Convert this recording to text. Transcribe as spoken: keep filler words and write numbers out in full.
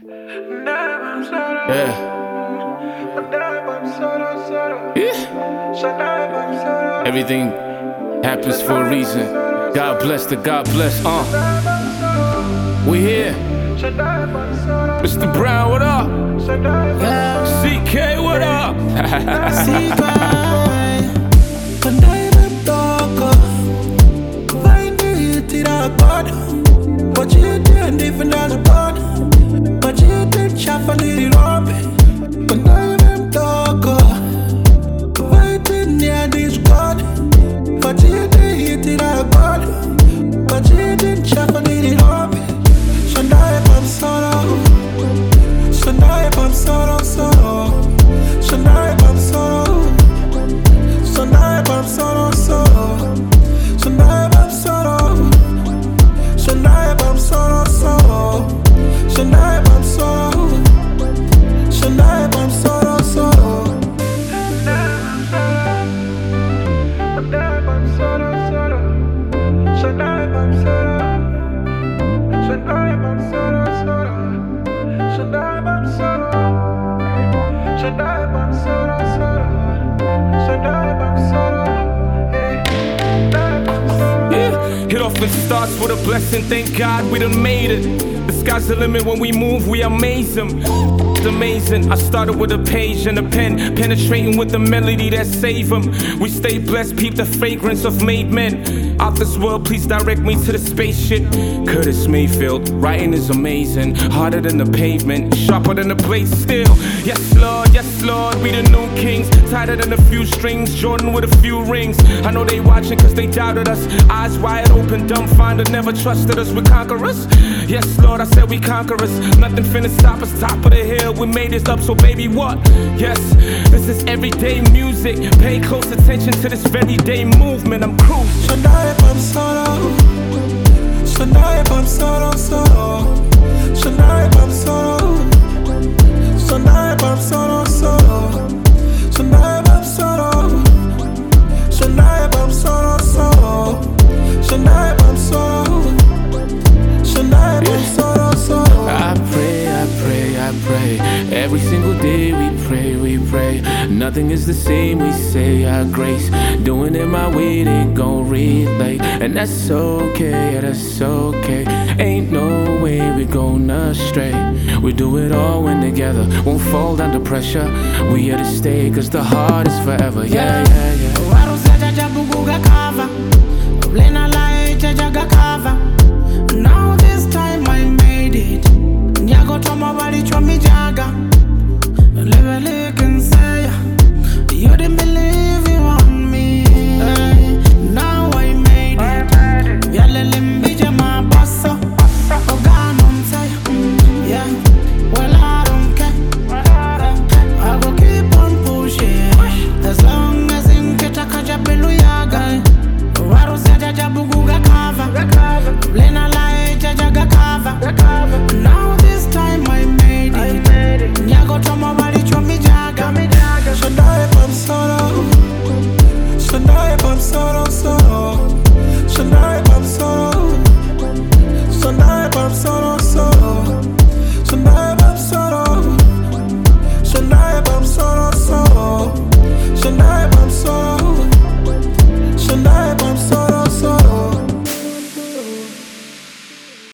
Yeah. Yeah. Everything happens for a reason. God bless the God bless. Uh. We here. Mister Brown, what up? Yeah. C K, what up? C K. Kandai mtoka Vaini tira god Wajite ndivyo nazo god Wajite chafa nili robe Kandai mtoka Vaini nia this god Wajite tira god Wajite chafa nili robe Shandai pam solo Shandai pam solo solo Shandai pam solo Shandai pam solo solo Shandai pam solo Shandai pam solo solo Shandai pam solo Shandai pam solo solo Shandai pam solo solo Shandai pam solo Shandai pam solo solo Shandai pam solo Shandai pam solo solo Shandai pam solo Yeah. It often starts with a blessing. Thank God we done made it. The sky's the limit when we move, we amaze them. It's amazing. I started with a page and a pen, penetrating with the melody that save them. We stay blessed, peep the fragrance of made men. Out this world, please direct me to the spaceship. Curtis Mayfield, writing is amazing. Harder than the pavement, sharper than the blade steel. Yes Lord, yes Lord, we the new kings. Tighter than a few strings, Jordan with a few rings. I know they watching cause they doubted us. Eyes wide open, dumbfounded, never trusted us. We conquerors. Yes Lord, I said we conquerors. Nothing finna stop us, top of the hill. We made this up, so baby what? Yes, this is everyday music. Pay close attention to this very day movement. I'm cruising. Shandai pam solo Shandai pam solo solo Shandai pam solo Shandai pam solo solo Shandai pam solo Shandai pam solo solo Shandai pam solo Shandai pam solo solo I pray, I pray, I pray. Every single day we pray, we pray. Nothing is the same, we say our grace. Doing it my way, they gon' relate. And that's okay, yeah, that's okay. Ain't no way we gon' astray. We do it all when together, won't fall under pressure. We here to stay, cause the heart is forever. Yeah, yeah, yeah. Now this time I made it. Nyago toma bali chwa jaga. Level can say you didn't believe you on me. Hey, now I made it. Yale limbija my bossa. Organon say, yeah. Well I don't care. I go keep on pushing as long as in ketaka belu yaga. Waru saja jabuguga cover. Lena lai jajaga cover. Now this time I made it. Nyago toma bali chwa jaga. Shandai pam solo Shandai pam solo solo Shandai pam solo Shandai pam solo